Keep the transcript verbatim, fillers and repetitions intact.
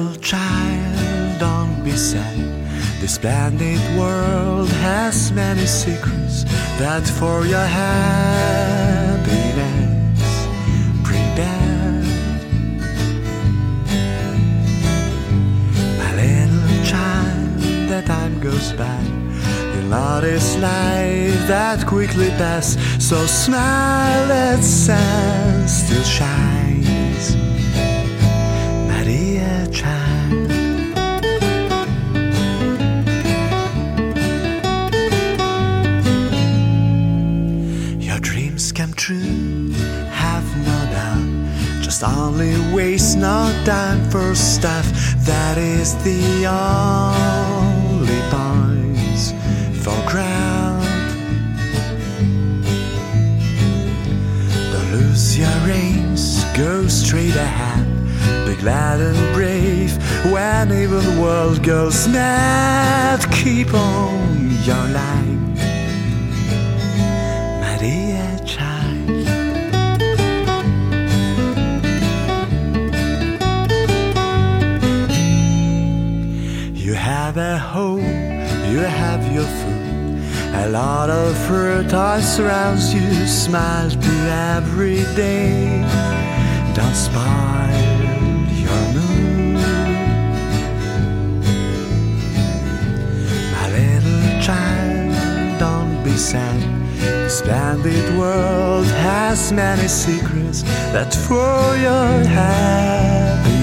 little child, don't be sad. This splendid world has many secrets that for your happiness prepare. My little child, the time goes by. You'll notice life that quickly pass. So smile, that sun still shines. My dear child, your dreams come true, have no doubt. Just only waste no time for stuff that is the only points for ground. Don't lose your aims, go straight ahead. Be glad and brave when even the world goes mad. Keep on your line, my dear child. You have a home, you have your food, a lot of fruit all surrounds you. Smile to every day, don't spoil your mood. My little child, don't be sad. The splendid world has many secrets that for your happiness